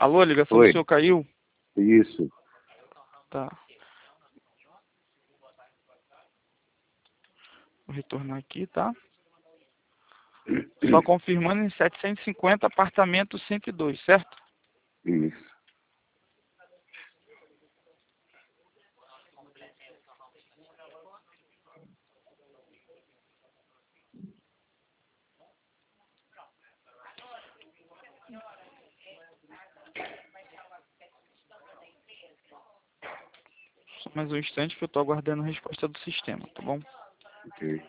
Alô, a ligação do Oi, senhor caiu? isso. Tá. Vou retornar aqui, tá? Só confirmando em 750, apartamento 102, certo? Isso. Só mais um instante que eu tô aguardando a resposta do sistema, tá bom? Ok.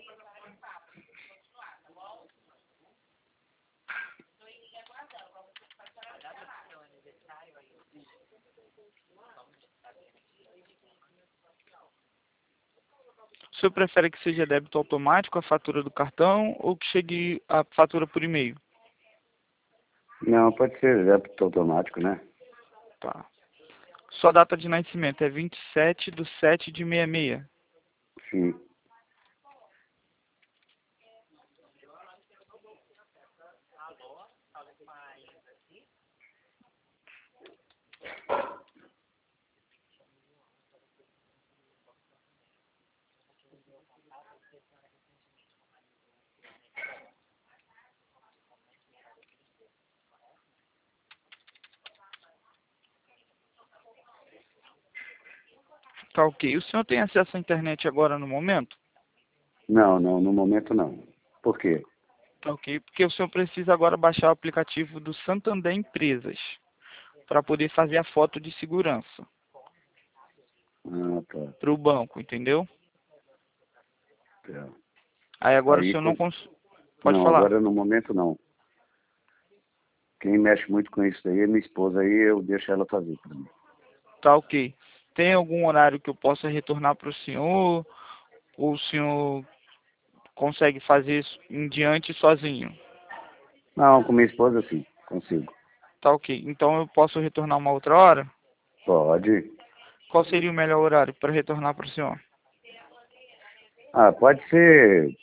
O senhor prefere que seja débito automático a fatura do cartão ou que chegue a fatura por e-mail? Não, pode ser débito automático, né? Tá. Sua data de nascimento é 27/7/66. Sim. Tá ok. O senhor tem acesso à internet agora no momento? Não, não, no momento não. Por quê? Tá ok. Porque o senhor precisa agora baixar o aplicativo do Santander Empresas para poder fazer a foto de segurança Ah, tá. para o banco, entendeu? Tá. Aí agora o Aí, senhor não pode não, falar. agora no momento não. Quem mexe muito com isso daí é minha esposa, aí eu deixo ela fazer pra mim. Tá ok. Tem algum horário que eu possa retornar para o senhor? Ou o senhor consegue fazer isso em diante sozinho? Não, com minha esposa sim, consigo. Tá ok. Então eu posso retornar uma outra hora? Pode. Qual seria o melhor horário para retornar para o senhor? Ah, pode ser.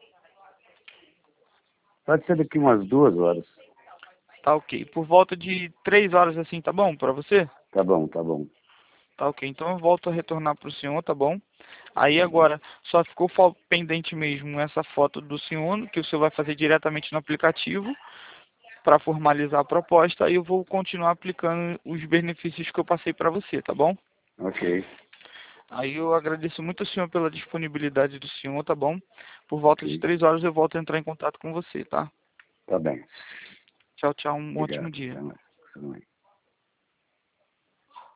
Pode ser daqui umas 2 horas. Tá ok. Por volta de 3 horas assim, tá bom para você? Tá bom, tá bom. Tá ok. Então eu volto a retornar para o senhor, tá bom? Aí Tá bom. agora só ficou pendente mesmo essa foto do senhor, que o senhor vai fazer diretamente no aplicativo para formalizar a proposta. Aí eu vou continuar aplicando os benefícios que eu passei para você, tá bom? Ok. Aí eu agradeço muito ao senhor pela disponibilidade do senhor, tá bom? Por volta de Ok. 3 horas eu volto a entrar em contato com você, tá? Tá bem. Tchau, tchau. Um ótimo Obrigado. dia. Até mais.